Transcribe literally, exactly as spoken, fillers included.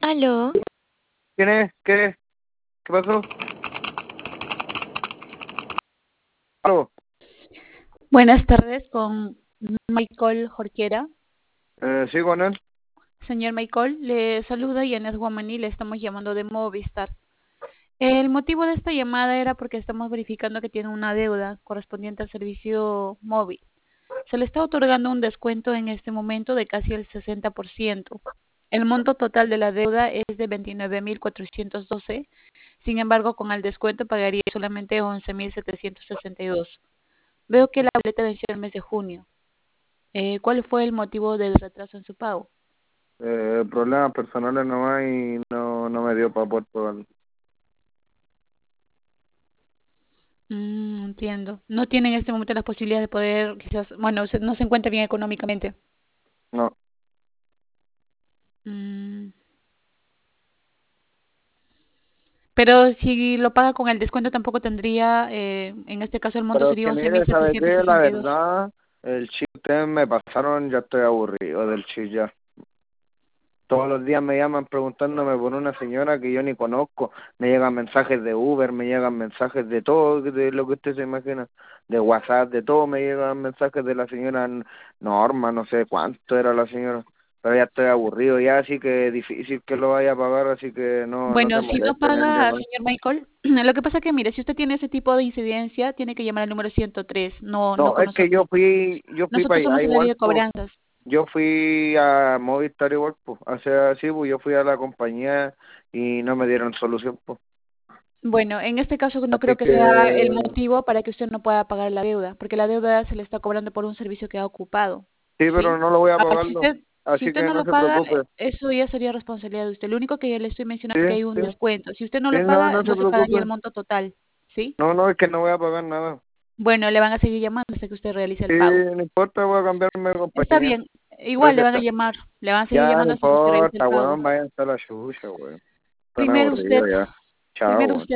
Aló, ¿Quién es? ¿Qué? ¿Qué pasó? Algo. Buenas tardes con Michael Jorquera. Eh, sí, con él. Señor Michael, le saluda Yanes Guamaní, le estamos llamando de Movistar. El motivo de esta llamada era porque estamos verificando que tiene una deuda correspondiente al servicio móvil. Se le está otorgando un descuento en este momento de casi el sesenta por ciento. El monto total de la deuda es de veintinueve mil cuatrocientos doce, sin embargo, con el descuento pagaría solamente once mil setecientos sesenta y dos. Veo que la boleta venció el mes de junio. Eh, ¿cuál fue el motivo del retraso en su pago? Eh, problemas personales nomás y no, no me dio para poder pagarlo. Mm, entiendo. No tiene en este momento las posibilidades de poder, quizás, bueno, se- no se encuentra bien económicamente. No. Mm, pero si lo paga con el descuento tampoco tendría, eh, en este caso el monto Pero es sería que once mil mire, ¿sabe setecientos qué? La sesenta y dos. verdad, el chip ustedes me pasaron, ya estoy aburrido del chip ya. Todos los días me llaman preguntándome por una señora que yo ni conozco. Me llegan mensajes de Uber, me llegan mensajes de todo, de lo que usted se imagina. De WhatsApp, de todo, me llegan mensajes de la señora Norma, no sé cuánto era la señora. Pero ya estoy aburrido ya, así que difícil que lo vaya a pagar, así que no, no se Bueno, si no molesten en paga, llamar. señor Michael, lo que pasa es que, mire, si usted tiene ese tipo de incidencia, tiene que llamar al número ciento tres, no, no No, con es que nosotros. yo fui, yo fui para Nosotros allá somos el área igual, de pues. cobranzas. Yo fui a Movistar igual, pues. O sea, sí, pues yo fui a la compañía y no me dieron solución, pues. Bueno, en este caso no Así creo que sea el que motivo para que usted no pueda pagar la deuda, porque la deuda se le está cobrando por un servicio que ha ocupado, sí, pero ¿sí? no lo voy a Ah, si pagarlo. usted, si Así usted que no no lo se paga, preocupe. eso ya sería responsabilidad de usted. Lo único que yo le estoy Sí, mencionando es que hay un sí, descuento. Si usted no sí, lo no, paga, no se no se pagaría el preocupe. monto total, ¿sí? No, no, es que no voy a pagar nada. Bueno, le van a seguir llamando hasta que usted realice Sí, el pago. no importa, voy a cambiarme de Está compañía. bien, igual le Gracias. van a llamar, le van a seguir Ya no llamando hasta que usted realice el importa, pago. weón, vayan a la chucha, weón. Están Primero usted, aburridos ya. Chao, primero weón. usted